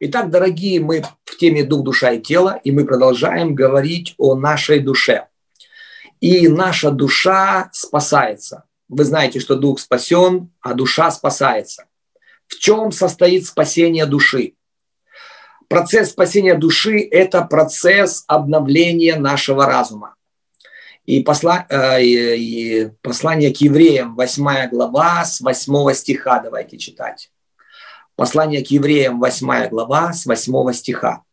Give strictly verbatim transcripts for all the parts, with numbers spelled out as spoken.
Итак, дорогие, мы в теме «Дух, душа и тело», и мы продолжаем говорить о нашей душе. И наша душа спасается. Вы знаете, что дух спасен, а душа спасается. В чем состоит спасение души? Процесс спасения души – это процесс обновления нашего разума. И, посла, э, и послание к евреям, восьмая глава, с восьмого стиха, давайте читать. Послание к евреям, восьмая глава, с восьмого стиха.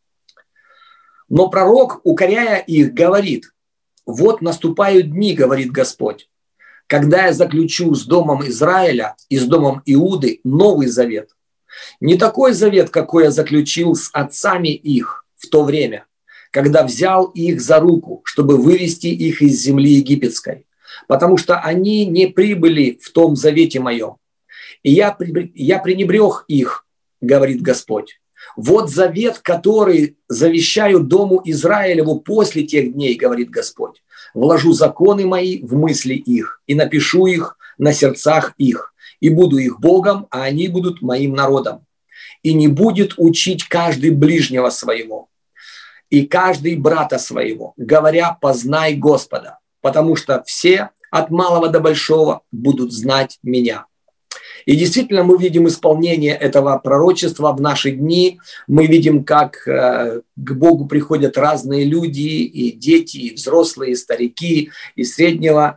«Но пророк, укоряя их, говорит: вот наступают дни, говорит Господь, когда я заключу с домом Израиля и с домом Иуды новый завет. Не такой завет, какой я заключил с отцами их в то время, когда взял их за руку, чтобы вывести их из земли египетской, потому что они не прибыли в том завете моем. И я, я пренебрег их, говорит Господь. Вот завет, который завещаю дому Израилеву после тех дней, говорит Господь. Вложу законы мои в мысли их и напишу их на сердцах их, и буду их Богом, а они будут моим народом. И не будет учить каждый ближнего своего и каждый брата своего, говоря: познай Господа, потому что все от малого до большого будут знать меня». И действительно мы видим исполнение этого пророчества в наши дни. Мы видим, как к Богу приходят разные люди, и дети, и взрослые, и старики, и среднего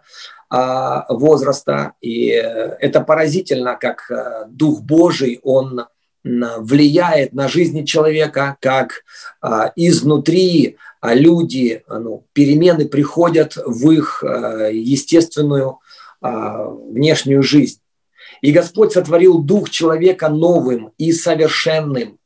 возраста. И это поразительно, как Дух Божий, Он влияет на жизнь человека, как изнутри люди, ну, перемены приходят в их естественную внешнюю жизнь. И Господь сотворил дух человека новым и совершенным.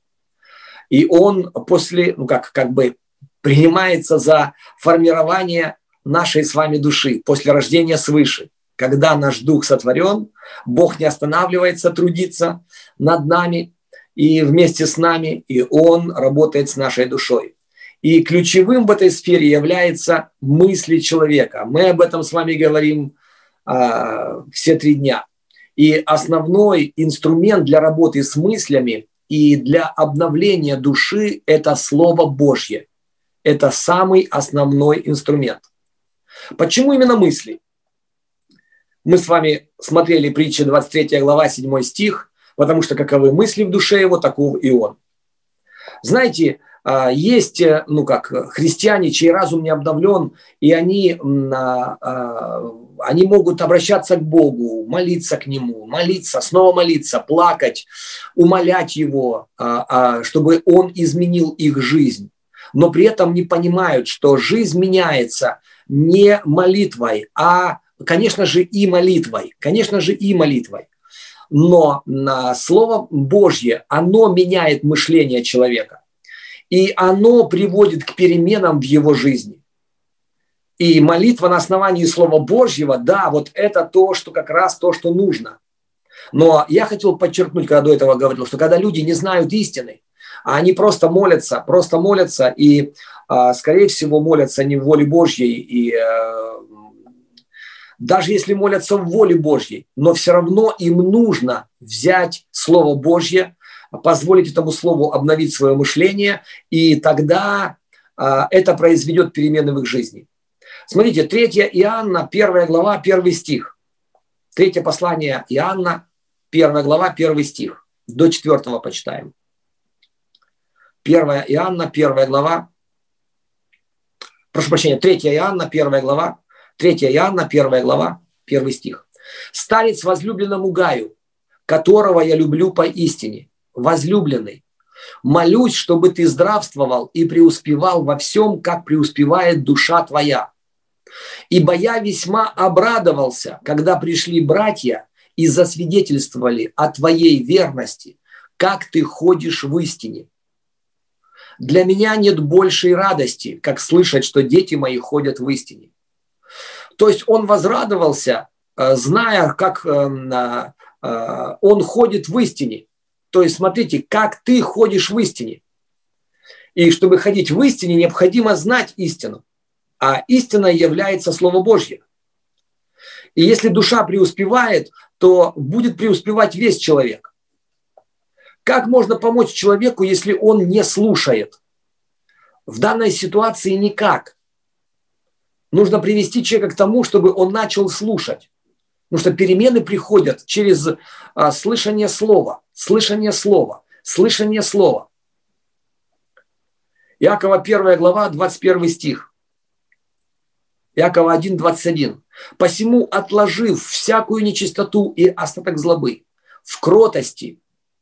И он после, ну как, как бы принимается за формирование нашей с вами души после рождения свыше. Когда наш дух сотворен, Бог не останавливается трудиться над нами и вместе с нами, и Он работает с нашей душой. И ключевым в этой сфере является мысли человека. Мы об этом с вами говорим а, все три дня. И основной инструмент для работы с мыслями и для обновления души – это Слово Божье. Это самый основной инструмент. Почему именно мысли? Мы с вами смотрели притчи двадцать третья глава, седьмой стих, потому что каковы мысли в душе его, таков и он. Знаете, есть, ну как, христиане, чей разум не обновлен, и они, они могут обращаться к Богу, молиться к Нему, молиться, снова молиться, плакать, умолять Его, чтобы Он изменил их жизнь. Но при этом не понимают, что жизнь меняется не молитвой, а, конечно же, и молитвой. Конечно же, и молитвой. Но Слово Божье, оно меняет мышление человека. И оно приводит к переменам в его жизни. И молитва на основании Слова Божьего, да, вот это то, что как раз то, что нужно. Но я хотел подчеркнуть, когда до этого говорил, что когда люди не знают истины, а они просто молятся, просто молятся, и, скорее всего, молятся не в воле Божьей, и даже если молятся в воле Божьей, но все равно им нужно взять Слово Божье, позволить этому слову обновить свое мышление, и тогда а, это произведет перемены в их жизни. Смотрите, третья Иоанна, первая глава, первый стих. Третье послание Иоанна, первая глава, первый стих. До четвертого почитаем. первая Иоанна, первая глава. Прошу прощения, третья Иоанна, первая глава. третья Иоанна, первая глава, первый стих. «Старец возлюбленному Гаю, которого я люблю поистине, возлюбленный, молюсь, чтобы ты здравствовал и преуспевал во всем, как преуспевает душа твоя. Ибо я весьма обрадовался, когда пришли братья и засвидетельствовали о твоей верности, как ты ходишь в истине. Для меня нет большей радости, как слышать, что дети мои ходят в истине». То есть он возрадовался, зная, как он ходит в истине. То есть, смотрите, как ты ходишь в истине. И чтобы ходить в истине, необходимо знать истину. А истина является Слово Божье. И если душа преуспевает, то будет преуспевать весь человек. Как можно помочь человеку, если он не слушает? В данной ситуации никак. Нужно привести человека к тому, чтобы он начал слушать. Потому что перемены приходят через а, слышание слова, слышание слова, слышание слова. Иакова первая глава, двадцать первый стих. Иакова один, двадцать один. «Посему, отложив всякую нечистоту и остаток злобы, в кротости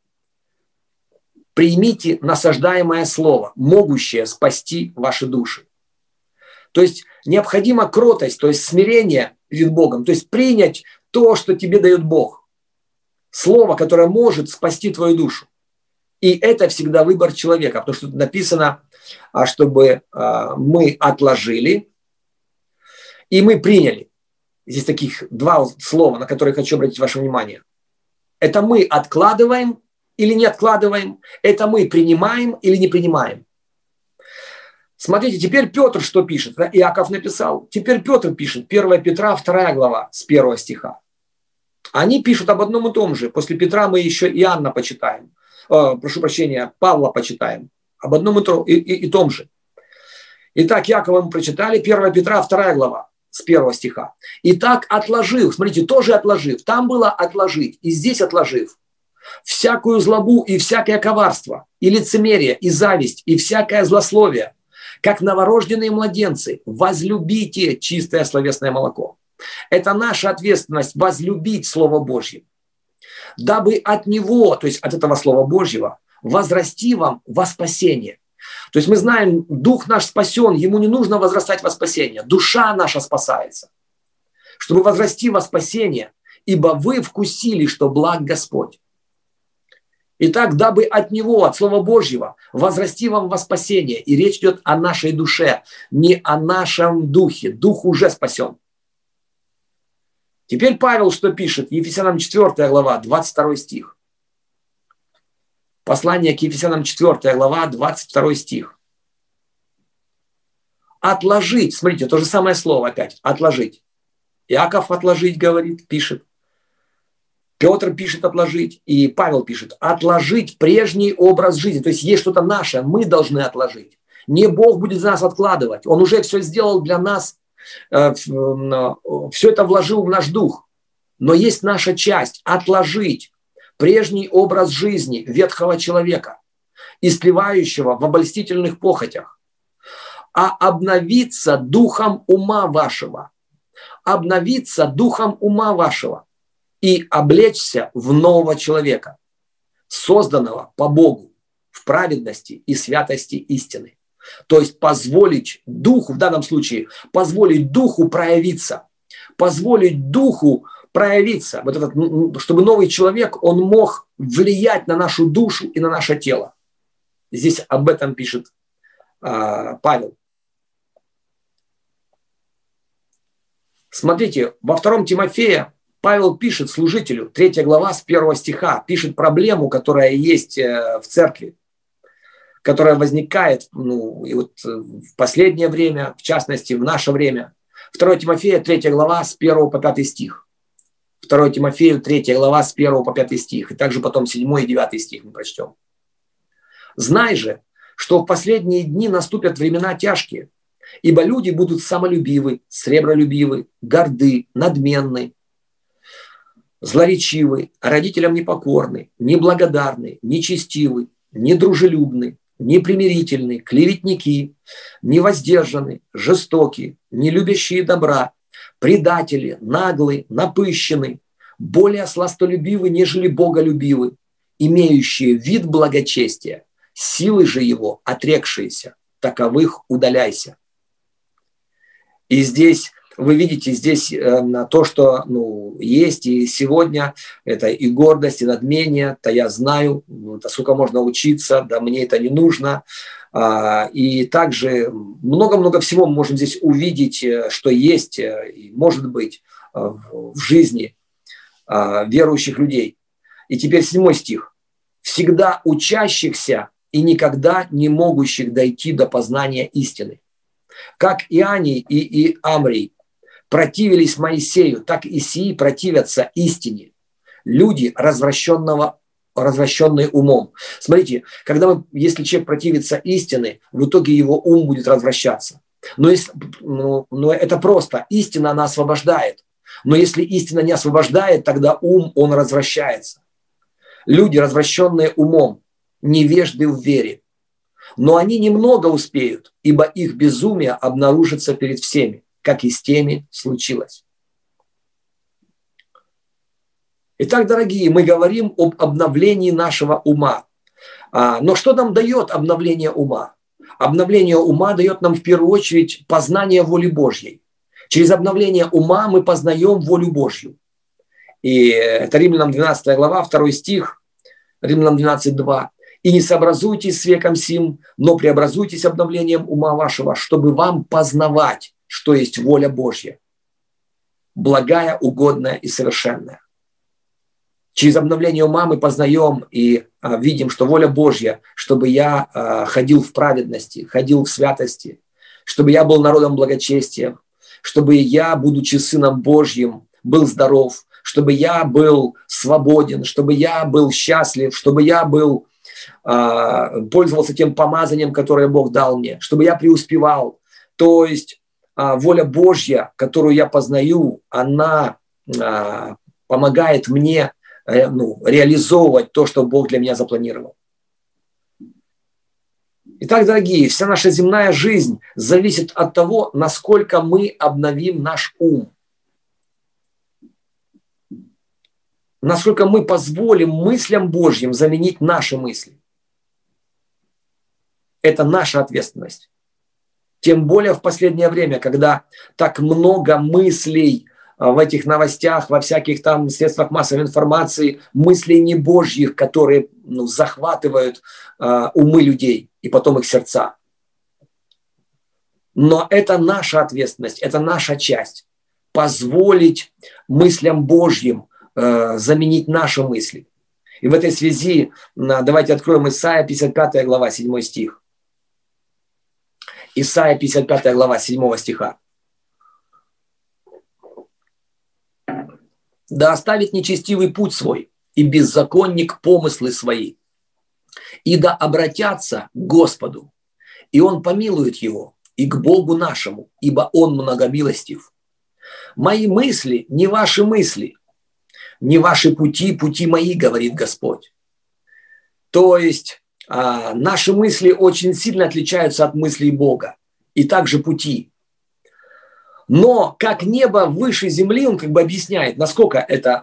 примите насаждаемое слово, могущее спасти ваши души». То есть необходима кротость, то есть смирение перед Богом, то есть принять то, что тебе дает Бог. Слово, которое может спасти твою душу. И это всегда выбор человека, потому что тут написано, чтобы мы отложили и мы приняли. Здесь таких два слова, на которые хочу обратить ваше внимание. Это мы откладываем или не откладываем, это мы принимаем или не принимаем. Смотрите, теперь Петр что пишет? Иаков написал. Теперь Петр пишет, первое Петра, вторая глава, с первого стиха. Они пишут об одном и том же. После Петра мы еще Иоанна почитаем. Э, прошу прощения, Павла почитаем. Об одном и, то, и, и, и том же. Итак, Иакова мы прочитали. первое Петра, вторая глава, с первого стиха. Итак, отложив, смотрите, тоже отложив. Там было отложить, и здесь отложив. Всякую злобу и всякое коварство, и лицемерие, и зависть, и всякое злословие, как новорожденные младенцы, возлюбите чистое словесное молоко. Это наша ответственность возлюбить Слово Божье, дабы от него, то есть от этого Слова Божьего, возрасти вам во спасение. То есть мы знаем, дух наш спасен, ему не нужно возрастать во спасение, душа наша спасается, чтобы возрасти во спасение, ибо вы вкусили, что благ Господь. Итак, дабы от него, от Слова Божьего, возрасти вам во спасение. И речь идет о нашей душе, не о нашем духе. Дух уже спасен. Теперь Павел что пишет? Ефесянам четвёртая глава, двадцать второй стих. Послание к Ефесянам четвёртая глава, двадцать второй стих. Отложить. Смотрите, то же самое слово опять. Отложить. Иаков отложить говорит, пишет. Петр пишет отложить, и Павел пишет отложить прежний образ жизни. То есть есть что-то наше, мы должны отложить. Не Бог будет за нас откладывать. Он уже все сделал для нас, все это вложил в наш дух. Но есть наша часть – отложить прежний образ жизни ветхого человека, истлевающего в обольстительных похотях, а обновиться духом ума вашего. Обновиться духом ума вашего. И облечься в нового человека, созданного по Богу в праведности и святости истины. То есть позволить духу, в данном случае, позволить духу проявиться, позволить духу проявиться, вот этот, чтобы новый человек, он мог влиять на нашу душу и на наше тело. Здесь об этом пишет э, Павел. Смотрите, во втором Тимофея Павел пишет служителю, третья глава с первого стиха, пишет проблему, которая есть в церкви, которая возникает ну, и вот в последнее время, в частности, в наше время. второе Тимофея, третья глава с первого по пятый стих. второе Тимофею, третья глава с первого по пятый стих. И также потом седьмой и девятый стих мы прочтем. «Знай же, что в последние дни наступят времена тяжкие, ибо люди будут самолюбивы, сребролюбивы, горды, надменны, злоречивы, родителям непокорны, неблагодарны, нечестивы, недружелюбны, непримирительны, клеветники, невоздержаны, жестоки, не любящие добра, предатели, наглы, напыщены, более сластолюбивы, нежели боголюбивы, имеющие вид благочестия, силы же его отрекшиеся, таковых удаляйся». И здесь вы видите, здесь э, то, что ну, есть и сегодня, это и гордость, и надмение, то я знаю, да сколько можно учиться, да мне это не нужно. А, и также много-много всего мы можем здесь увидеть, что есть и может быть в жизни а, верующих людей. И теперь седьмой стих. «Всегда учащихся и никогда не могущих дойти до познания истины. Как Иоанний и, и Амрий противились Моисею, так и сии противятся истине. Люди развращенного развращенный умом. Смотрите, когда мы, если человек противится истине, в итоге его ум будет развращаться. Но, если, ну, но это просто. Истина, она освобождает. Но если истина не освобождает, тогда ум, он развращается. Люди, развращенные умом, невежды в вере. Но они немного успеют, ибо их безумие обнаружится перед всеми, как и с теми случилось. Итак, дорогие, мы говорим об обновлении нашего ума. Но что нам дает обновление ума? Обновление ума дает нам в первую очередь познание воли Божьей. Через обновление ума мы познаем волю Божью. И это Римлянам двенадцатая глава, второй стих, Римлянам двенадцать два. «И не сообразуйтесь с веком сим, но преобразуйтесь обновлением ума вашего, чтобы вам познавать, что есть воля Божья, благая, угодная и совершенная». Через обновление ума мы познаем и а, видим, что воля Божья, чтобы я а, ходил в праведности, ходил в святости, чтобы я был народом благочестия, чтобы я, будучи сыном Божьим, был здоров, чтобы я был свободен, чтобы я был счастлив, чтобы я был, а, пользовался тем помазанием, которое Бог дал мне, чтобы я преуспевал. То есть а, воля Божья, которую я познаю, она а, помогает мне ну, реализовывать то, что Бог для меня запланировал. Итак, дорогие, вся наша земная жизнь зависит от того, насколько мы обновим наш ум. Насколько мы позволим мыслям Божьим заменить наши мысли. Это наша ответственность. Тем более в последнее время, когда так много мыслей в этих новостях, во всяких там средствах массовой информации, мыслей не Божьих, которые ну, захватывают э, умы людей и потом их сердца. Но это наша ответственность, это наша часть. Позволить мыслям Божьим э, заменить наши мысли. И в этой связи э, давайте откроем Исайя пятьдесят пятая глава, седьмой стих. Исайя пятьдесят пятая глава, седьмого стиха. «Да оставит нечестивый путь свой, и беззаконник помыслы свои, и да обратятся к Господу, и Он помилует его, и к Богу нашему, ибо Он многомилостив. Мои мысли не ваши мысли, не ваши пути, пути мои, говорит Господь». То есть а, наши мысли очень сильно отличаются от мыслей Бога, и также пути. Но как небо выше земли, он как бы объясняет, насколько это,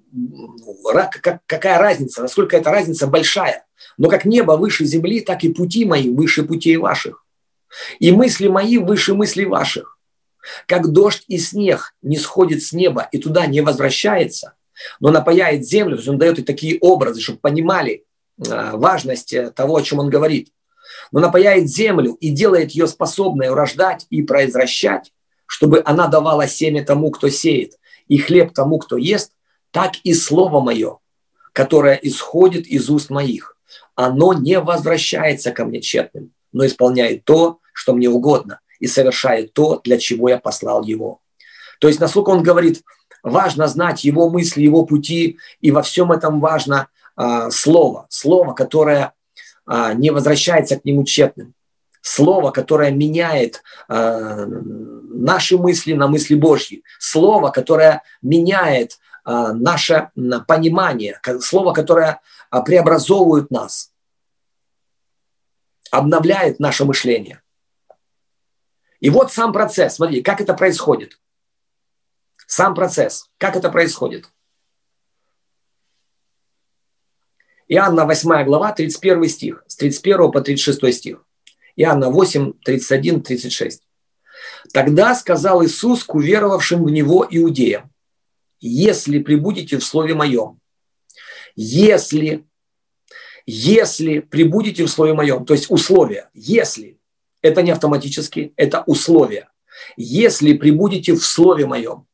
какая разница, насколько эта разница большая. Но как небо выше земли, так и пути мои выше путей ваших. И мысли мои выше мыслей ваших. Как дождь и снег не сходит с неба и туда не возвращается, но напояет землю, то есть он дает и такие образы, чтобы понимали важность того, о чем он говорит. Но напояет землю и делает ее способной урождать и произвращать, чтобы она давала семя тому, кто сеет, и хлеб тому, кто ест, так и слово мое, которое исходит из уст моих, оно не возвращается ко мне тщетным, но исполняет то, что мне угодно, и совершает то, для чего я послал его. То есть, насколько он говорит, важно знать его мысли, его пути, и во всем этом важно а, слово, слово, которое а, не возвращается к нему тщетным. Слово, которое меняет э, наши мысли на мысли Божьи. Слово, которое меняет э, наше понимание. Слово, которое э, преобразовывает нас. Обновляет наше мышление. И вот сам процесс. Смотри, как это происходит. Сам процесс. Как это происходит. Иоанна восьмая глава, тридцать первый стих. С тридцать первого по тридцать шестой стих. Иоанна восемь, тридцать один, тридцать шесть. «Тогда сказал Иисус к уверовавшим в Него иудеям: если пребудете в Слове Моем, если, если пребудете в Слове Моем», то есть условия, если, это не автоматически, это условия, если пребудете в Слове Моем,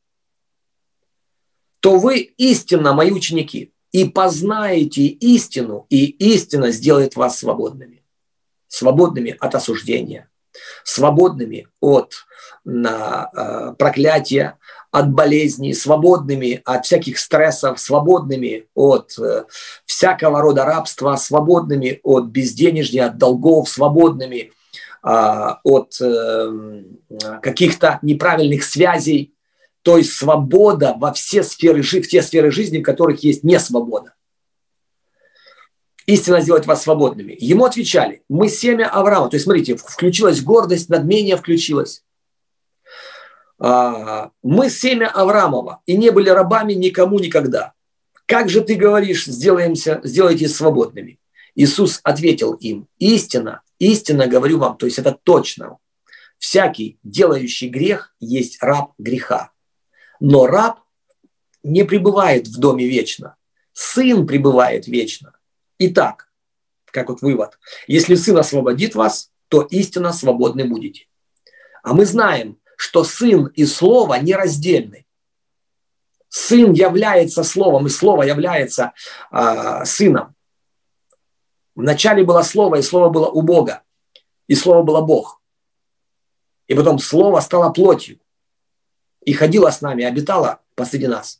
то вы истинно мои ученики, и познаете истину, и истина сделает вас свободными. Свободными от осуждения, свободными от на, э, проклятия, от болезней, свободными от всяких стрессов, свободными от э, всякого рода рабства, свободными от безденежья, от долгов, свободными э, от э, каких-то неправильных связей. То есть свобода во все сферы, в те сферы жизни, в которых есть несвобода. Истина сделает вас свободными. Ему отвечали: мы семя Авраама. То есть, смотрите, включилась гордость, надмение включилось. Мы семя Авраамова и не были рабами никому никогда. Как же ты говоришь, сделаемся, сделайтесь свободными? Иисус ответил им: истина, истинно говорю вам, то есть это точно. Всякий, делающий грех, есть раб греха. Но раб не пребывает в доме вечно. Сын пребывает вечно. Итак, как вот вывод: если Сын освободит вас, то истинно свободны будете. А мы знаем, что Сын и Слово нераздельны. Сын является Словом, и Слово является э, Сыном. Вначале было Слово, и Слово было у Бога, и Слово было Бог. И потом Слово стало плотью, и ходило с нами, обитало посреди нас.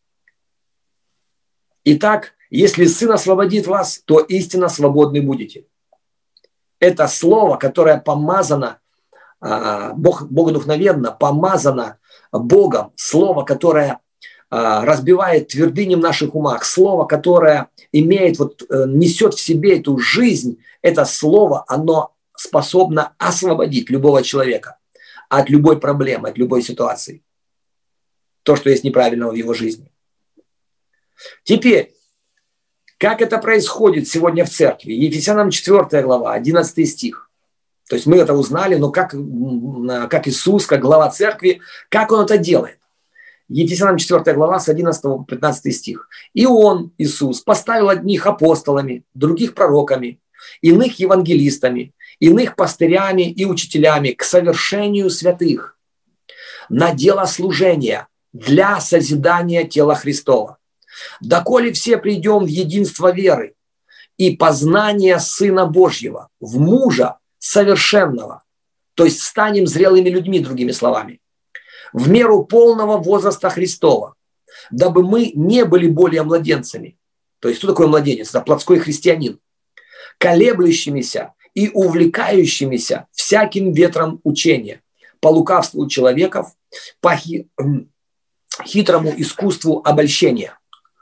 Итак, если Сын освободит вас, то истинно свободны будете. Это Слово, которое помазано, Бог, богодухновенно, помазано Богом, Слово, которое разбивает твердыни в наших умах, Слово, которое имеет, вот, несет в себе эту жизнь, это Слово, оно способно освободить любого человека от любой проблемы, от любой ситуации. То, что есть неправильного в его жизни. Теперь, как это происходит сегодня в церкви? Ефесянам четвёртая глава, одиннадцатый стих. То есть мы это узнали, но как, как Иисус, как глава церкви, как Он это делает? Ефесянам четвёртая глава с одиннадцатого по пятнадцатый стих. «И Он, Иисус, поставил одних апостолами, других пророками, иных евангелистами, иных пастырями и учителями к совершению святых, на дело служения, для созидания тела Христова. Доколе все придем в единство веры и познание Сына Божьего, в мужа совершенного», то есть станем зрелыми людьми, другими словами, в меру полного возраста Христова, дабы мы не были более младенцами. То есть, что такое младенец? Это плотской христианин. Колеблющимися и увлекающимися всяким ветром учения, по лукавству человеков, по хи- хитрому искусству обольщения.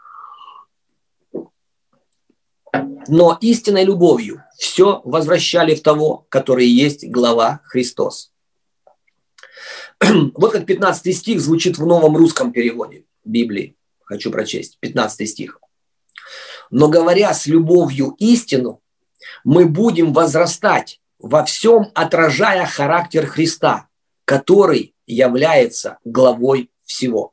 Но истинной любовью все возвращали в того, который есть глава Христос. Вот как пятнадцатый стих звучит в новом русском переводе Библии. Хочу прочесть. пятнадцатый стих. «Но говоря с любовью истину, мы будем возрастать во всем, отражая характер Христа, который является главой всего».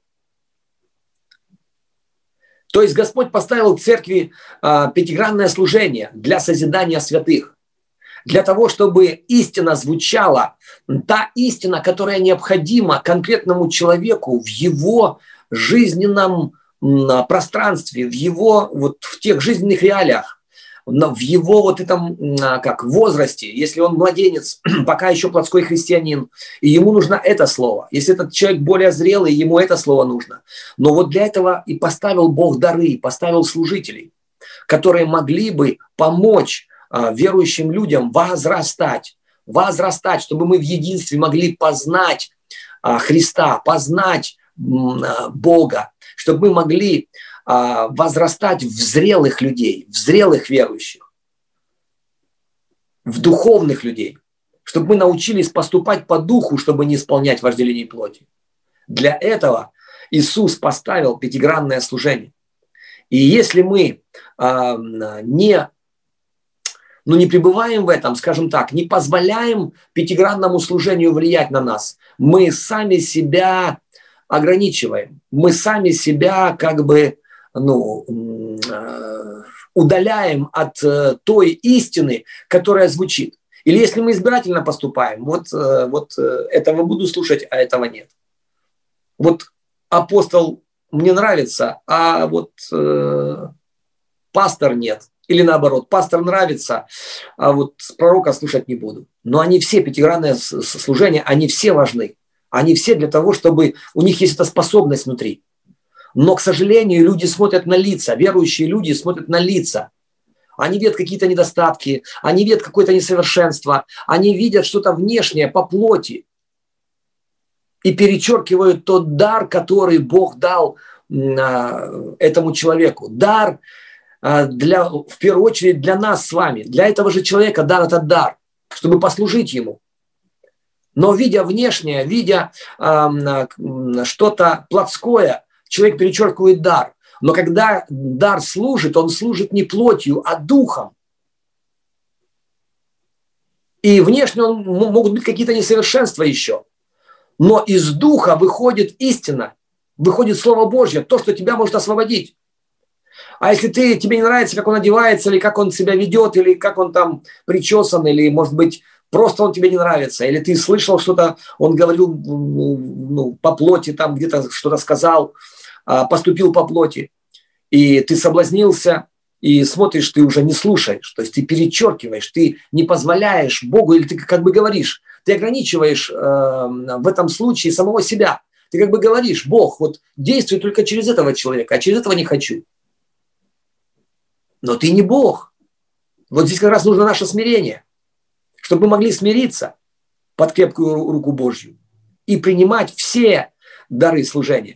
То есть Господь поставил в церкви а, пятигранное служение для созидания святых, для того, чтобы истина звучала, та истина, которая необходима конкретному человеку в его жизненном м, пространстве, в его вот в тех жизненных реалиях, в его вот этом как возрасте, если он младенец, пока еще плотской христианин, и ему нужно это слово. Если этот человек более зрелый, ему это слово нужно. Но вот для этого и поставил Бог дары, поставил служителей, которые могли бы помочь а, верующим людям возрастать, возрастать, чтобы мы в единстве могли познать а, Христа, познать а, Бога, чтобы мы могли возрастать в зрелых людей, в зрелых верующих, в духовных людей, чтобы мы научились поступать по духу, чтобы не исполнять вожделение плоти. Для этого Иисус поставил пятигранное служение. И если мы а, не, ну, не пребываем в этом, скажем так, не позволяем пятигранному служению влиять на нас, мы сами себя ограничиваем, мы сами себя как бы ну, удаляем от той истины, которая звучит. Или если мы избирательно поступаем, вот, вот этого буду слушать, а этого нет. Вот апостол мне нравится, а вот э, пастор нет. Или наоборот, пастор нравится, а вот пророка слушать не буду. Но они все, пятигранное служение, они все важны. Они все для того, чтобы у них есть эта способность внутри. Но, к сожалению, люди смотрят на лица, верующие люди смотрят на лица. Они видят какие-то недостатки, они видят какое-то несовершенство, они видят что-то внешнее по плоти и перечеркивают тот дар, который Бог дал этому человеку. Дар для, в первую очередь для нас с вами, для этого же человека дан этот дар, чтобы послужить ему. Но видя внешнее, видя э, что-то плотское, человек перечеркивает дар. Но когда дар служит, он служит не плотью, а духом. И внешне он, могут быть какие-то несовершенства еще. Но из духа выходит истина, выходит Слово Божье, то, что тебя может освободить. А если ты, тебе не нравится, как он одевается, или как он себя ведет, или как он там причесан, или, может быть, просто он тебе не нравится, или ты слышал что-то, он говорил ну, по плоти, там где-то что-то сказал, поступил по плоти, и ты соблазнился, и смотришь, ты уже не слушаешь, то есть ты перечеркиваешь, ты не позволяешь Богу, или ты как бы говоришь, ты ограничиваешь э, в этом случае самого себя, ты как бы говоришь, Бог, вот действуй только через этого человека, а через этого не хочу. Но ты не Бог. Вот здесь как раз нужно наше смирение, чтобы мы могли смириться под крепкую руку Божью и принимать все дары служения.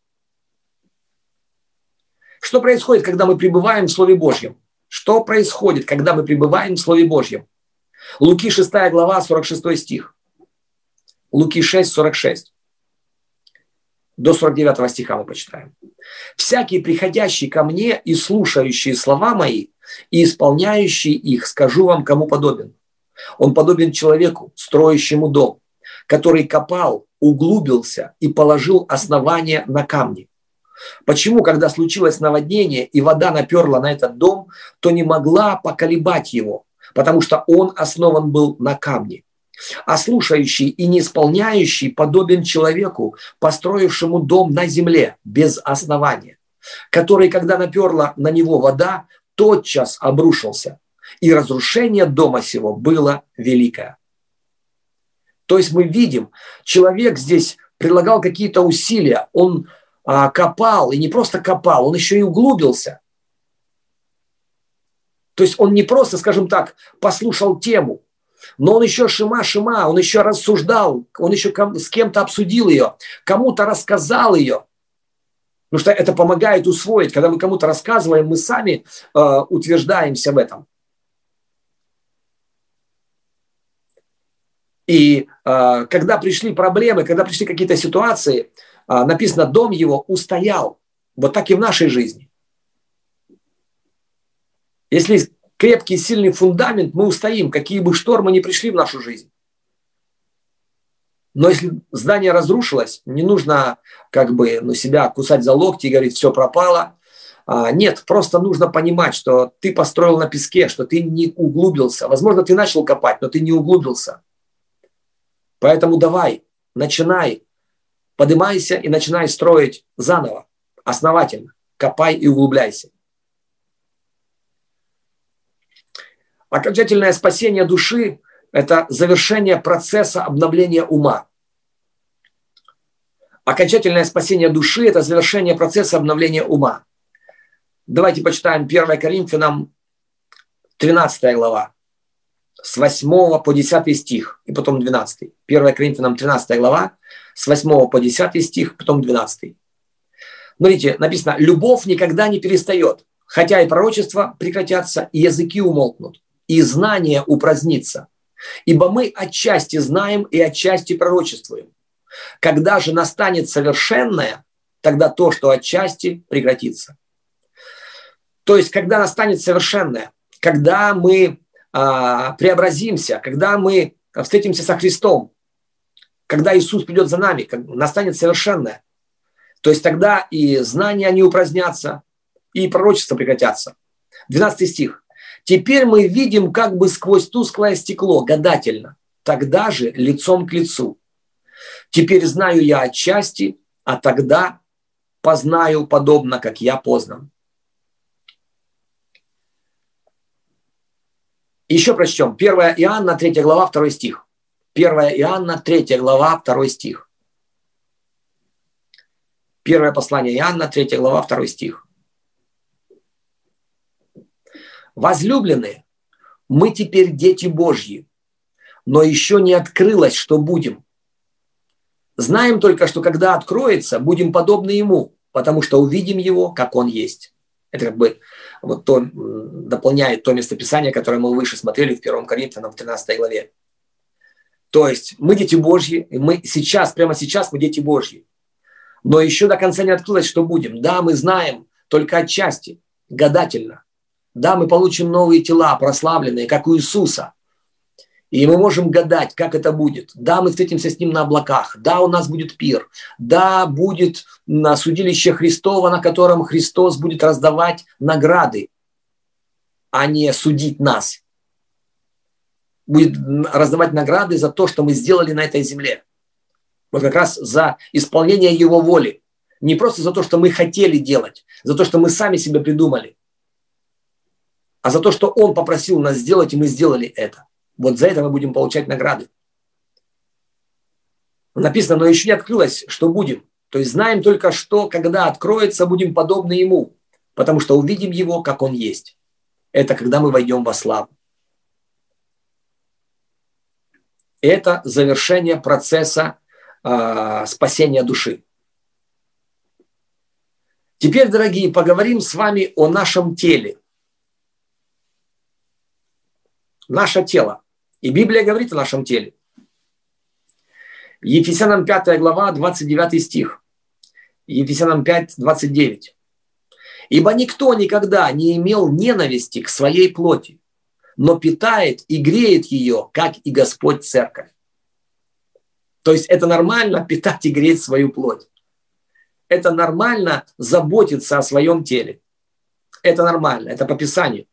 Что происходит, когда мы пребываем в Слове Божьем? Что происходит, когда мы пребываем в Слове Божьем? Луки шестая глава, сорок шестой стих. Луки шесть, сорок шесть. До сорок девятого стиха мы почитаем. «Всякий, приходящий ко мне и слушающий слова мои, и исполняющий их, скажу вам, кому подобен. Он подобен человеку, строящему дом, который копал, углубился и положил основание на камни. Почему, когда случилось наводнение и вода наперла на этот дом, то не могла поколебать его, потому что он основан был на камне. А слушающий и не исполняющий подобен человеку, построившему дом на земле без основания, который, когда наперла на него вода, тотчас обрушился, и разрушение дома сего было великое». То есть мы видим, человек здесь прилагал какие-то усилия, он а, копал, и не просто копал, он еще и углубился. То есть он не просто, скажем так, послушал тему, но он еще шима-шима, он еще рассуждал, он еще с кем-то обсудил ее, кому-то рассказал ее. Потому что это помогает усвоить. Когда мы кому-то рассказываем, мы сами э, утверждаемся в этом. И э, когда пришли проблемы, когда пришли какие-то ситуации, э, написано, дом его устоял. Вот так и в нашей жизни. Если крепкий, сильный фундамент, мы устоим, какие бы штормы ни пришли в нашу жизнь. Но если здание разрушилось, не нужно как бы ну, себя кусать за локти и говорить, все пропало. А, нет, просто нужно понимать, что ты построил на песке, что ты не углубился. Возможно, ты начал копать, но ты не углубился. Поэтому давай, начинай, поднимайся и начинай строить заново, основательно. Копай и углубляйся. Окончательное спасение души – это завершение процесса обновления ума. Окончательное спасение души – это завершение процесса обновления ума. Давайте почитаем первое Коринфянам тринадцатая глава, с восьмого по десятый стих, и потом двенадцатый. первое Коринфянам тринадцатая глава, с восьмого по десятый стих, потом двенадцатый. Смотрите, написано, «Любовь никогда не перестает, хотя и пророчества прекратятся, и языки умолкнут, и знание упразднится. Ибо мы отчасти знаем и отчасти пророчествуем. Когда же настанет совершенное, тогда то, что отчасти, прекратится». То есть, когда настанет совершенное, когда мы а, преобразимся, когда мы встретимся со Христом, когда Иисус придет за нами, настанет совершенное, то есть тогда и знания не упразднятся, и пророчества прекратятся. двенадцатый стих. «Теперь мы видим как бы сквозь тусклое стекло, гадательно, тогда же лицом к лицу. Теперь знаю я отчасти, а тогда познаю подобно, как я познан». Еще прочтем. первое Иоанна, третья глава, второй стих. первое Иоанна, третья глава, второй стих. Первое послание Иоанна, третья глава, второй стих. «Возлюбленные, мы теперь дети Божьи, но еще не открылось, что будем. Знаем только, что когда откроется, будем подобны Ему, потому что увидим Его, как Он есть». Это как бы вот то, дополняет то местописание, которое мы выше смотрели в первом Коринфянам в тринадцатой главе. То есть мы дети Божьи, и мы сейчас, прямо сейчас мы дети Божьи. Но еще до конца не открылось, что будем. Да, мы знаем только отчасти, гадательно. Да, мы получим новые тела, прославленные, как у Иисуса. И мы можем гадать, как это будет. Да, мы встретимся с Ним на облаках. Да, у нас будет пир. Да, будет на судилище Христово, на котором Христос будет раздавать награды, а не судить нас. Будет раздавать награды за то, что мы сделали на этой земле. Вот как раз за исполнение Его воли. Не просто за то, что мы хотели делать, за то, что мы сами себе придумали, а за то, что Он попросил нас сделать, и мы сделали это. Вот за это мы будем получать награды. Написано, но еще не открылось, что будем. То есть знаем только, что когда откроется, будем подобны Ему, потому что увидим Его, как Он есть. Это когда мы войдем во славу. Это завершение процесса э, спасения души. Теперь, дорогие, поговорим с вами о нашем теле. Наше тело. И Библия говорит о нашем теле. Ефесянам пятая глава, двадцать девятый стих. Ефесянам пять, двадцать девять. «Ибо никто никогда не имел ненависти к своей плоти, но питает и греет ее, как и Господь церковь». То есть это нормально питать и греть свою плоть. Это нормально заботиться о своем теле. Это нормально, это по Писанию.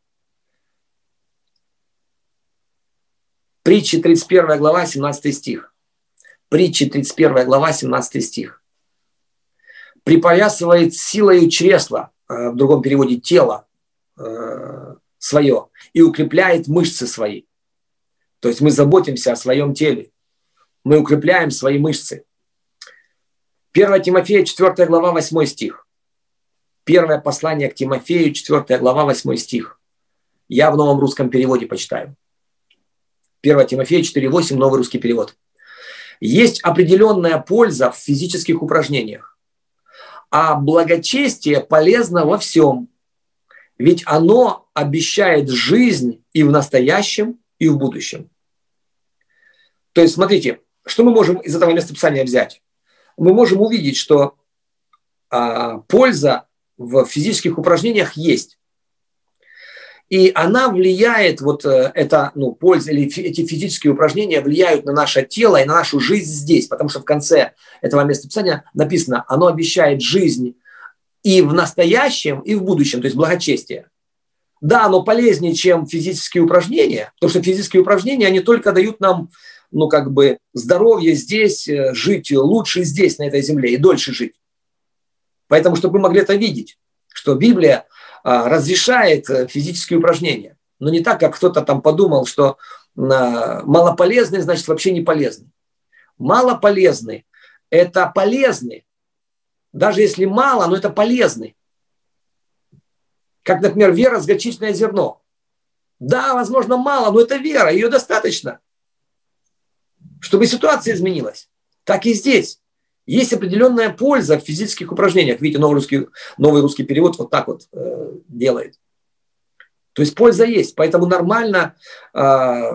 Притчи тридцать первая глава, семнадцатый стих. Притчи тридцать первая глава, семнадцатый стих. «Припоясывает силою чресла», в другом переводе тело свое, «и укрепляет мышцы свои». То есть мы заботимся о своем теле. Мы укрепляем свои мышцы. первое Тимофея, четвёртая глава, восьмой стих. Первое послание к Тимофею, четвёртая глава, восьмой стих. Я в новом русском переводе почитаю. первое Тимофея четыре восемь, новый русский перевод. «Есть определенная польза в физических упражнениях, а благочестие полезно во всем, ведь оно обещает жизнь и в настоящем, и в будущем». То есть, смотрите, что мы можем из этого местописания взять? Мы можем увидеть, что а, польза в физических упражнениях есть. И она влияет, вот это, ну, польза, или эти физические упражнения влияют на наше тело и на нашу жизнь здесь, потому что в конце этого местописания написано, оно обещает жизнь и в настоящем, и в будущем, то есть благочестие. Да, оно полезнее, чем физические упражнения, потому что физические упражнения, они только дают нам, ну, как бы, здоровье здесь, жить лучше здесь, на этой земле, и дольше жить. Поэтому, чтобы мы могли это видеть, что Библия разрешает физические упражнения. Но не так, как кто-то там подумал, что малополезный, значит, вообще не полезный. Малополезный – это полезный. Даже если мало, но это полезный. Как, например, вера – разгорчичное зерно. Да, возможно, мало, но это вера, ее достаточно, чтобы ситуация изменилась. Так и здесь. Есть определенная польза в физических упражнениях. Видите, новый русский, новый русский перевод вот так вот э, делает. То есть польза есть. Поэтому нормально э,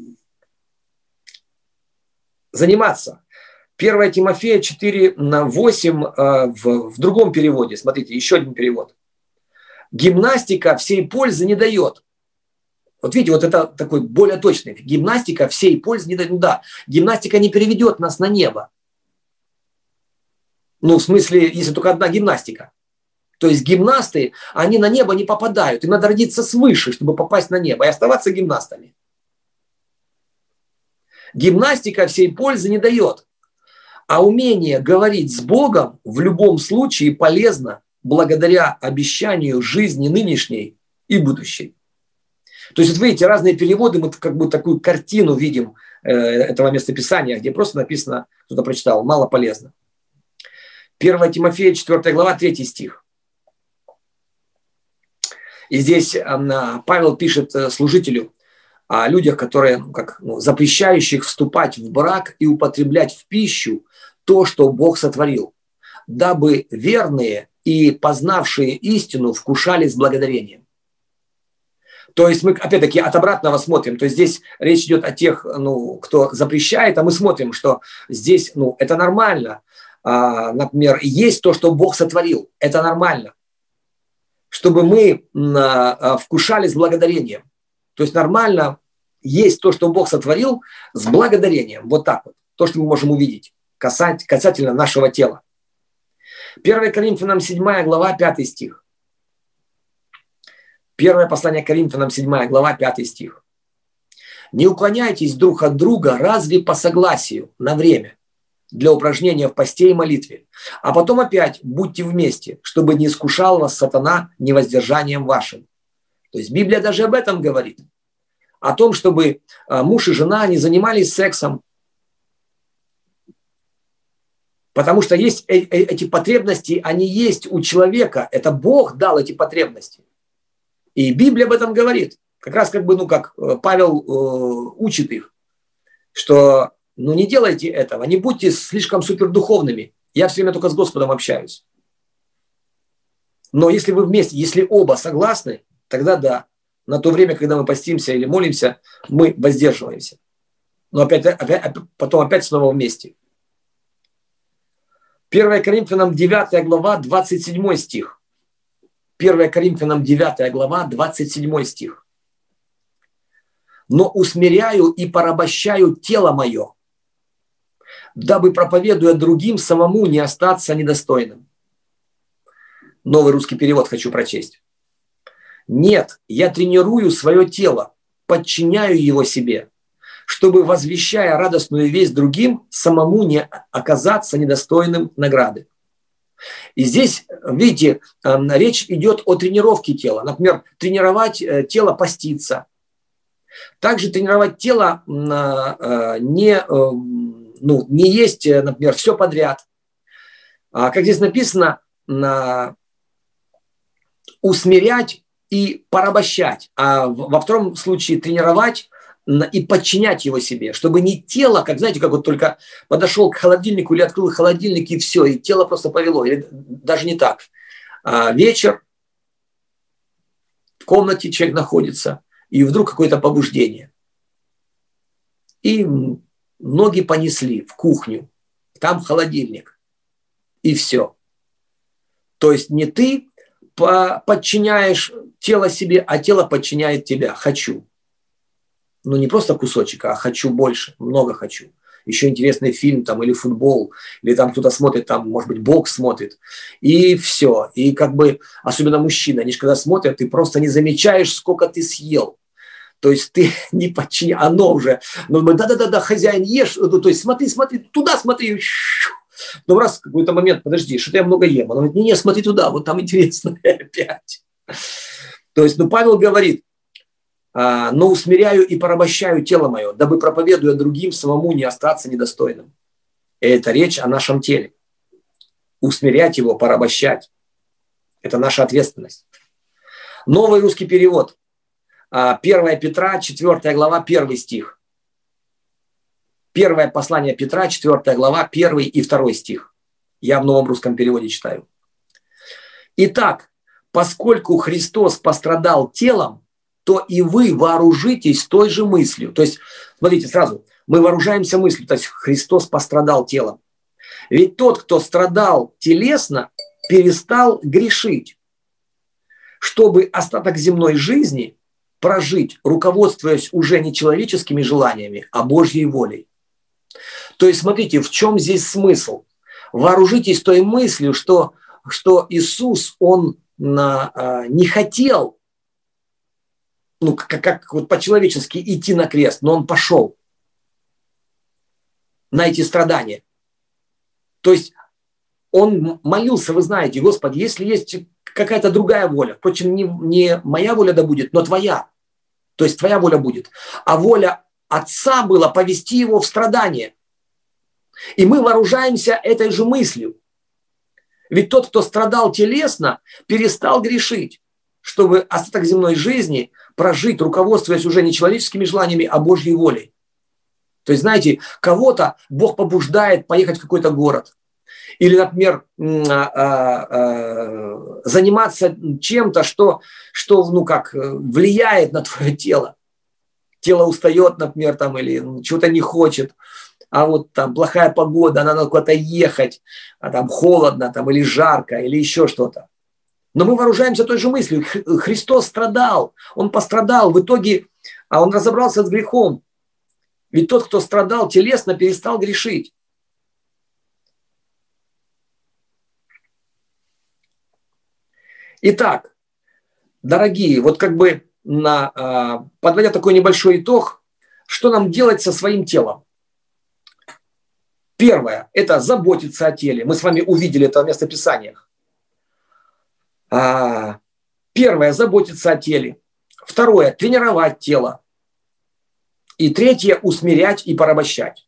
заниматься. первое Тимофея четыре восемь э, в, в другом переводе. Смотрите, еще один перевод. «Гимнастика всей пользы не дает». Вот видите, вот это такой более точный. Гимнастика всей пользы не дает. Ну да, гимнастика не переведет нас на небо. Ну, в смысле, если только одна гимнастика. То есть гимнасты, они на небо не попадают. Им надо родиться свыше, чтобы попасть на небо и оставаться гимнастами. Гимнастика всей пользы не дает. А умение говорить с Богом в любом случае полезно благодаря обещанию жизни нынешней и будущей. То есть, вот видите, разные переводы, мы как бы такую картину видим э, этого местописания, где просто написано, кто-то прочитал, мало полезно. первое Тимофея, четвёртая глава, третий стих. И здесь Павел пишет служителю о людях, которые, ну, как, ну, запрещающих вступать в брак и употреблять в пищу то, что Бог сотворил, дабы верные и познавшие истину вкушали с благодарением. То есть мы, опять-таки, от обратного смотрим. То есть здесь речь идет о тех, ну, кто запрещает, а мы смотрим, что здесь, ну, это нормально. А, например, есть то, что Бог сотворил. Это нормально. Чтобы мы а, вкушали с благодарением. То есть нормально есть то, что Бог сотворил, с благодарением. Вот так вот. То, что мы можем увидеть касать, касательно нашего тела. первое Коринфянам седьмая глава, пятый стих. Первое послание Коринфянам седьмая глава, пятый стих. «Не уклоняйтесь друг от друга, разве по согласию на время, для упражнения в посте и молитве, а потом опять будьте вместе, чтобы не искушал вас сатана невоздержанием вашим». То есть Библия даже об этом говорит. О том, чтобы муж и жена не занимались сексом. Потому что есть эти потребности, они есть у человека. Это Бог дал эти потребности. И Библия об этом говорит. Как раз как бы, ну, как Павел э, учит их, что, ну, не делайте этого, не будьте слишком супердуховными. Я все время только с Господом общаюсь. Но если вы вместе, если оба согласны, тогда да. На то время, когда мы постимся или молимся, мы воздерживаемся. Но опять, опять, потом опять снова вместе. первое Коринфянам девятая глава, двадцать седьмой стих. первое Коринфянам девятая глава, двадцать седьмой стих. «Но усмиряю и порабощаю тело мое, дабы, проповедуя другим, самому не остаться недостойным». Новый русский перевод хочу прочесть. «Нет, я тренирую свое тело, подчиняю его себе, чтобы, возвещая радостную весть другим, самому не оказаться недостойным награды». И здесь, видите, речь идет о тренировке тела. Например, тренировать тело поститься. Также тренировать тело не, ну, не есть, например, все подряд. Как здесь написано, усмирять и порабощать. А во втором случае тренировать и подчинять его себе, чтобы не тело, как, знаете, как вот только подошел к холодильнику или открыл холодильник, и все, и тело просто повело. Или даже не так. А вечер, в комнате человек находится, и вдруг какое-то побуждение. И ноги понесли в кухню, там холодильник, и все. То есть не ты подчиняешь тело себе, а тело подчиняет тебя. Хочу. Ну, не просто кусочек, а хочу больше, много хочу. Еще интересный фильм там, или футбол, или там кто-то смотрит, там, может быть, бокс смотрит. И все. И как бы, особенно мужчины, они же когда смотрят, ты просто не замечаешь, сколько ты съел. То есть ты не подчиняешь, оно уже, ну, да-да-да, хозяин, ешь, ну, то есть смотри, смотри, туда смотри. Но раз в какой-то момент, подожди, что-то я много ем. Он говорит, не-не, смотри туда, вот там интересно опять. То есть, ну, Павел говорит, но усмиряю и порабощаю тело мое, дабы, проповедуя другим, самому не остаться недостойным. И это речь о нашем теле. Усмирять его, порабощать. Это наша ответственность. Новый русский перевод. первое Петра, четвёртая глава, первый стих. Первое послание Петра, четвёртая глава, первый и второй стих. Я в новом русском переводе читаю. «Итак, поскольку Христос пострадал телом, то и вы вооружитесь той же мыслью». То есть, смотрите, сразу, мы вооружаемся мыслью, то есть Христос пострадал телом. Ведь тот, кто страдал телесно, перестал грешить, чтобы остаток земной жизни прожить, руководствуясь уже не человеческими желаниями, а Божьей волей. То есть, смотрите, в чем здесь смысл? Вооружитесь той мыслью, что, что Иисус, Он на, не хотел, ну, как, как вот по-человечески идти на крест, но Он пошел на эти страдания. То есть Он молился, вы знаете, Господи, если есть какая-то другая воля, впрочем, не, не моя воля да будет, но Твоя, то есть Твоя воля будет, а воля Отца была повести Его в страдания. И мы вооружаемся этой же мыслью. Ведь тот, кто страдал телесно, перестал грешить, чтобы остаток земной жизни прожить, руководствуясь уже не человеческими желаниями, а Божьей волей. То есть, знаете, кого-то Бог побуждает поехать в какой-то город. Или, например, заниматься чем-то, что, что ну как, влияет на твое тело. Тело устает, например, там, или чего-то не хочет. А вот там плохая погода, надо куда-то ехать, а там холодно, там, или жарко, или еще что-то. Но мы вооружаемся той же мыслью. Христос страдал, Он пострадал, в итоге а Он разобрался с грехом. Ведь тот, кто страдал телесно, перестал грешить. Итак, дорогие, вот как бы на, подводя такой небольшой итог, что нам делать со своим телом? Первое – это заботиться о теле. Мы с вами увидели это в местописаниях. Первое – заботиться о теле. Второе – тренировать тело. И третье – усмирять и порабощать.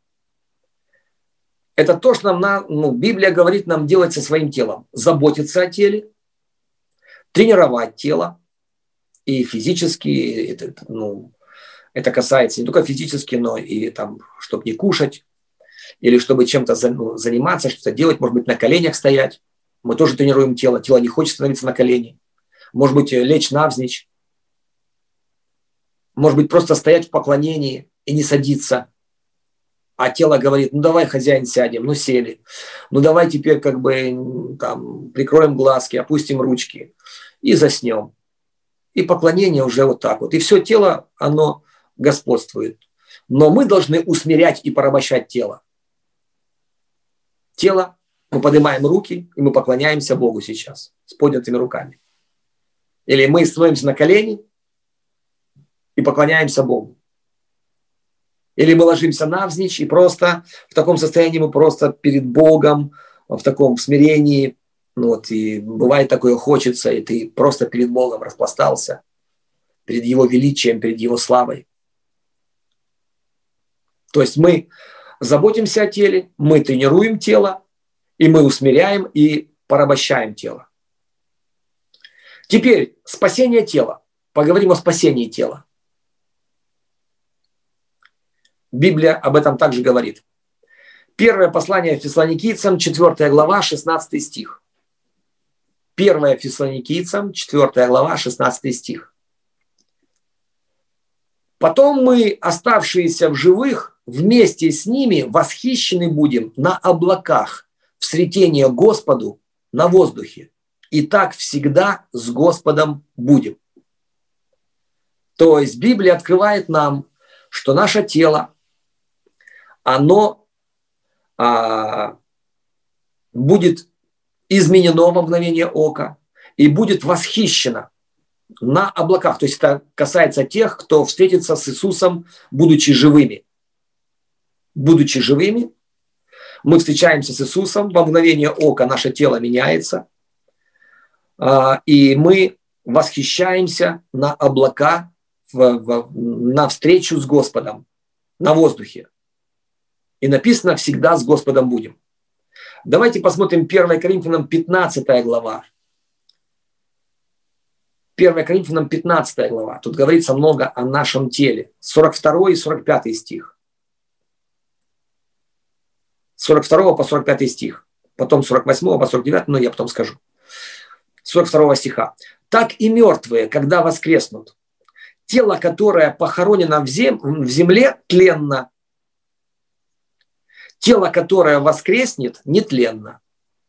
Это то, что нам ну, Библия говорит нам делать со своим телом. Заботиться о теле, тренировать тело. И физически, это, ну, это касается не только физически, но и там, чтобы не кушать, или чтобы чем-то заниматься, что-то делать, может быть, на коленях стоять. Мы тоже тренируем тело. Тело не хочет становиться на колени. Может быть, лечь навзничь. Может быть, просто стоять в поклонении и не садиться. А тело говорит, ну давай, хозяин, сядем. Ну сели. Ну давай теперь как бы там прикроем глазки, опустим ручки и заснем. И поклонение уже вот так вот. И все тело, оно господствует. Но мы должны усмирять и порабощать тело. Тело, мы поднимаем руки, и мы поклоняемся Богу сейчас с поднятыми руками. Или мы становимся на колени и поклоняемся Богу. Или мы ложимся навзничь, и просто в таком состоянии мы просто перед Богом, в таком смирении, ну вот, и бывает такое, хочется, и ты просто перед Богом распластался, перед Его величием, перед Его славой. То есть мы заботимся о теле, мы тренируем тело, и мы усмиряем и порабощаем тело. Теперь спасение тела. Поговорим о спасении тела. Библия об этом также говорит. Первое послание Фессалоникийцам, четвёртая глава, шестнадцатый стих. Первое Фессалоникийцам, четвёртая глава, шестнадцатый стих. «Потом мы, оставшиеся в живых, вместе с ними восхищены будем на облаках в сретение Господу на воздухе. И так всегда с Господом будем». То есть Библия открывает нам, что наше тело, оно а, будет изменено во мгновение ока и будет восхищено на облаках. То есть это касается тех, кто встретится с Иисусом, будучи живыми. Будучи живыми, мы встречаемся с Иисусом, во мгновение ока наше тело меняется, и мы восхищаемся на облака, на встречу с Господом, на воздухе. И написано, всегда с Господом будем. Давайте посмотрим первое Коринфянам пятнадцатая глава. первое Коринфянам пятнадцатая глава. Тут говорится много о нашем теле. сорок второй и сорок пятый стих. с сорок второго по сорок пятый стих. Потом с сорок восьмого по сорок девятый, но я потом скажу. сорок второго стиха. «Так и мертвые, когда воскреснут, тело, которое похоронено в, зем... в земле, тленно. Тело, которое воскреснет, нетленно».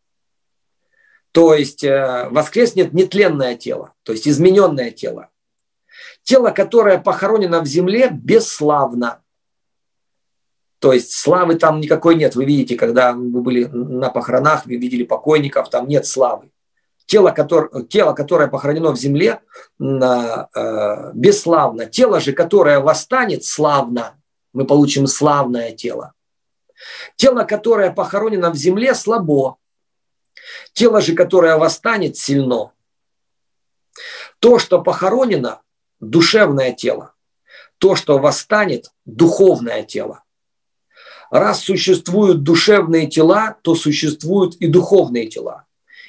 То есть э, воскреснет нетленное тело, то есть измененное тело. Тело, которое похоронено в земле, бесславно. То есть славы там никакой нет. Вы видите, когда вы были на похоронах, вы видели покойников, там нет славы. Тело, которое, тело, которое похоронено в земле, э, бесславно. Тело же, которое восстанет, славно. Мы получим славное тело. Тело, которое похоронено в земле, слабо. Тело же, которое восстанет, сильно. То, что похоронено, душевное тело. То, что восстанет, духовное тело. Раз существуют душевные тела, то существуют и духовные тела.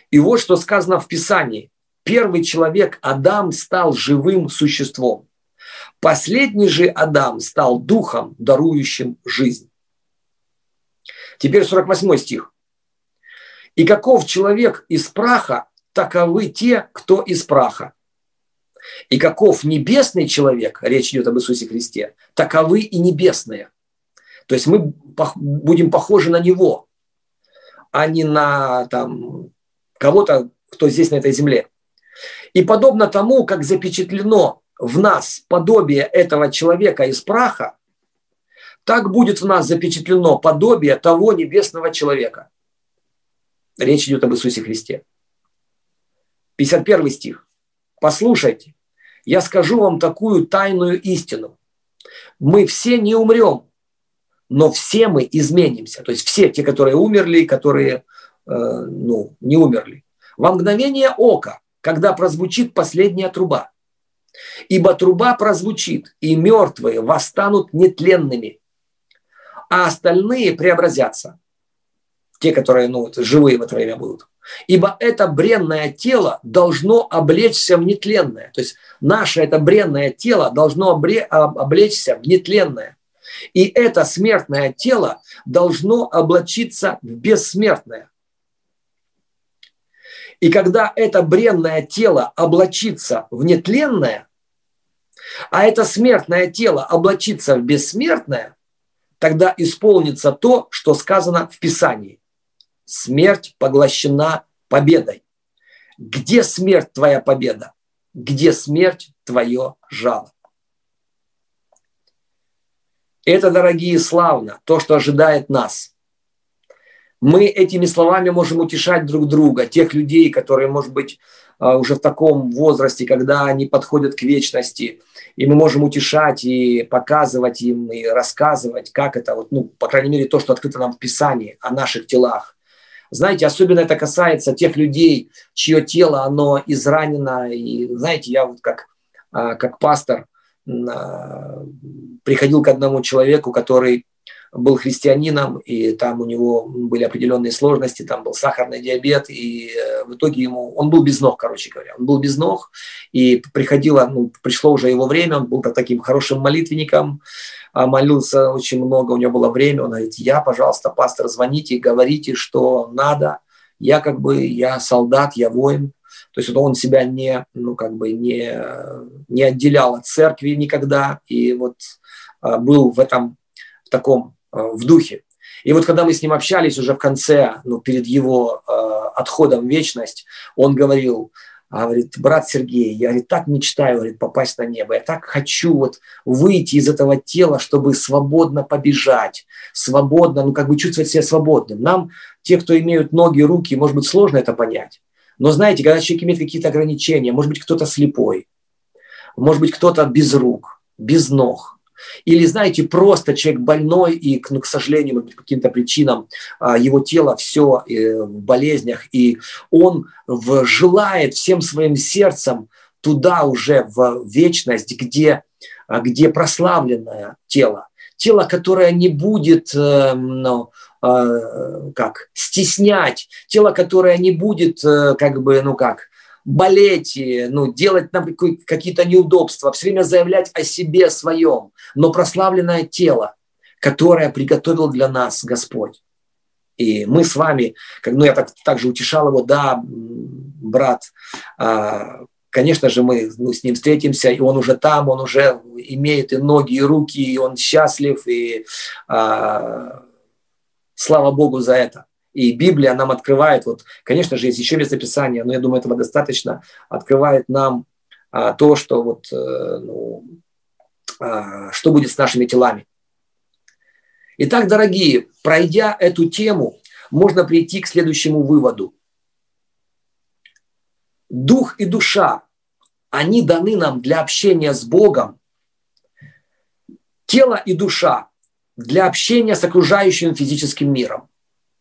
И вот что сказано в Писании. Первый человек, Адам, стал живым существом. Последний же Адам стал духом, дарующим жизнь. Теперь сорок восьмой стих. «И каков человек из праха, таковы те, кто из праха. И каков небесный человек, речь идет об Иисусе Христе, таковы и небесные». То есть мы будем похожи на Него, а не на там, кого-то, кто здесь на этой земле. «И подобно тому, как запечатлено в нас подобие этого человека из праха, так будет в нас запечатлено подобие того небесного человека». Речь идет об Иисусе Христе. пятьдесят первый стих. «Послушайте, я скажу вам такую тайную истину. Мы все не умрем, но все мы изменимся». То есть все те, которые умерли, которые э, ну, не умерли. «Во мгновение ока, когда прозвучит последняя труба. Ибо труба прозвучит, и мертвые восстанут нетленными, а остальные преобразятся». Те, которые ну, живые в это время будут. «Ибо это бренное тело должно облечься в нетленное». То есть наше это бренное тело должно облечься в нетленное. И это смертное тело должно облачиться в бессмертное. И когда это бренное тело облачится в нетленное, а это смертное тело облачится в бессмертное, тогда исполнится то, что сказано в Писании. Смерть поглощена победой. Где смерть твоя победа? Где смерть твое жало? Это, дорогие, славно, то, что ожидает нас. Мы этими словами можем утешать друг друга, тех людей, которые, может быть, уже в таком возрасте, когда они подходят к вечности, и мы можем утешать и показывать им, и рассказывать, как это, вот, ну, по крайней мере, то, что открыто нам в Писании, о наших телах. Знаете, особенно это касается тех людей, чье тело, оно изранено. И, знаете, я вот как, как пастор приходил к одному человеку, который был христианином, и там у него были определенные сложности, там был сахарный диабет, и в итоге ему, он был без ног, короче говоря, он был без ног, и приходило, ну, пришло уже его время, он был таким хорошим молитвенником, молился очень много, у него было время, он говорит: я, пожалуйста, пастор, звоните, говорите, что надо, я как бы, я солдат, я воин. То есть он себя не, ну, как бы не, не отделял от церкви никогда, и вот был в этом, в таком, в духе. И вот когда мы с ним общались уже в конце, ну, перед его э, отходом в вечность, он говорил, говорит: брат Сергей, я, говорит, так мечтаю, говорит, попасть на небо, я так хочу вот выйти из этого тела, чтобы свободно побежать, свободно, ну, как бы чувствовать себя свободным. Нам, те, кто имеют ноги, руки, может быть, сложно это понять. Но знаете, когда человек имеет какие-то ограничения, может быть, кто-то слепой, может быть, кто-то без рук, без ног, или, знаете, просто человек больной, и, ну, к сожалению, может быть, по каким-то причинам его тело все в болезнях, и он в, желает всем своим сердцем туда уже в вечность, где, где прославленное тело. Тело, которое не будет, ну, как, стеснять, тело, которое не будет, как бы, ну как, болеть, ну, делать нам какие-то неудобства, все время заявлять о себе своем, но прославленное тело, которое приготовил для нас Господь. И мы с вами, как, ну, я так, также утешал его: да, брат, а, конечно же, мы, ну, с ним встретимся, и он уже там, он уже имеет и ноги, и руки, и он счастлив, и а, слава Богу за это. И Библия нам открывает, вот, конечно же, есть еще местописание, но я думаю, этого достаточно, открывает нам а, то, что, вот, а, ну, а, что будет с нашими телами. Итак, дорогие, пройдя эту тему, можно прийти к следующему выводу. Дух и душа, они даны нам для общения с Богом. Тело и душа для общения с окружающим физическим миром.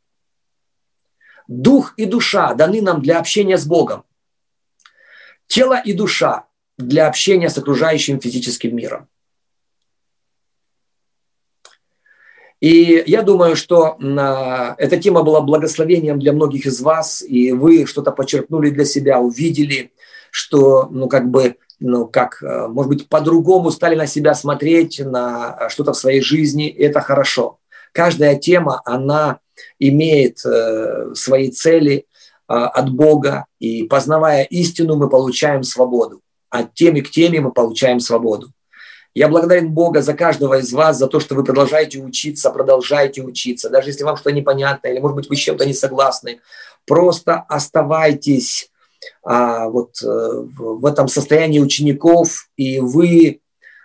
Дух и душа даны нам для общения с Богом. Тело и душа для общения с окружающим физическим миром. И я думаю, что э, эта тема была благословением для многих из вас, и вы что-то почерпнули для себя, увидели, что, ну, как бы, ну, как, э, может быть, по-другому стали на себя смотреть, на что-то в своей жизни, и это хорошо. Каждая тема, она имеет э, свои цели э, от Бога, и познавая истину, мы получаем свободу. От темы к теме мы получаем свободу. Я благодарен Бога за каждого из вас, за то, что вы продолжаете учиться, продолжаете учиться. Даже если вам что-то непонятно, или, может быть, вы с чем-то не согласны, просто оставайтесь а, вот, в этом состоянии учеников, и вы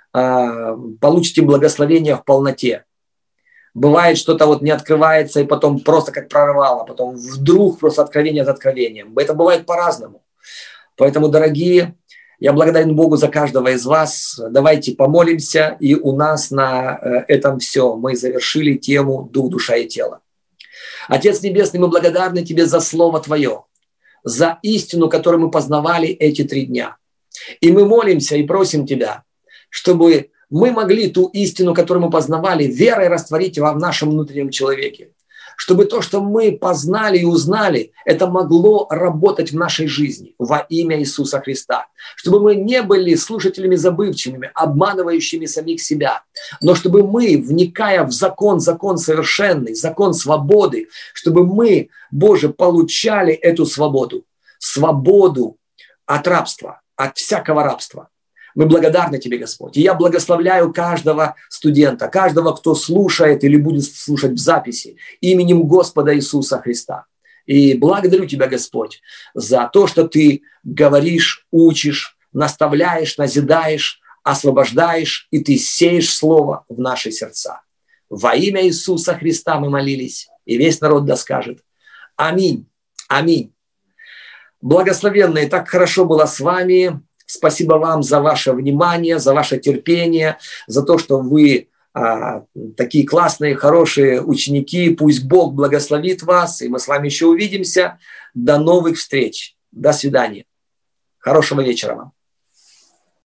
а, получите благословение в полноте. Бывает, что-то вот не открывается, и потом просто как прорвало, потом вдруг просто откровение за откровением. Это бывает по-разному. Поэтому, дорогие, я благодарен Богу за каждого из вас. Давайте помолимся, и у нас на этом все. Мы завершили тему «Дух, душа и тело». Отец Небесный, мы благодарны Тебе за Слово Твое, за истину, которую мы познавали эти три дня. И мы молимся и просим Тебя, чтобы мы могли ту истину, которую мы познавали, верой растворить в нашем внутреннем человеке. Чтобы то, что мы познали и узнали, это могло работать в нашей жизни во имя Иисуса Христа. Чтобы мы не были слушателями забывчивыми, обманывающими самих себя, но чтобы мы, вникая в закон, закон совершенный, закон свободы, чтобы мы, Боже, получали эту свободу, свободу от рабства, от всякого рабства. Мы благодарны Тебе, Господь. И я благословляю каждого студента, каждого, кто слушает или будет слушать в записи, именем Господа Иисуса Христа. И благодарю Тебя, Господь, за то, что Ты говоришь, учишь, наставляешь, назидаешь, освобождаешь, и Ты сеешь Слово в наши сердца. Во имя Иисуса Христа мы молились, и весь народ да скажет: аминь, аминь. Благословенные, так хорошо было с вами. Спасибо вам за ваше внимание, за ваше терпение, за то, что вы а, такие классные, хорошие ученики. Пусть Бог благословит вас, и мы с вами еще увидимся. До новых встреч. До свидания. Хорошего вечера вам.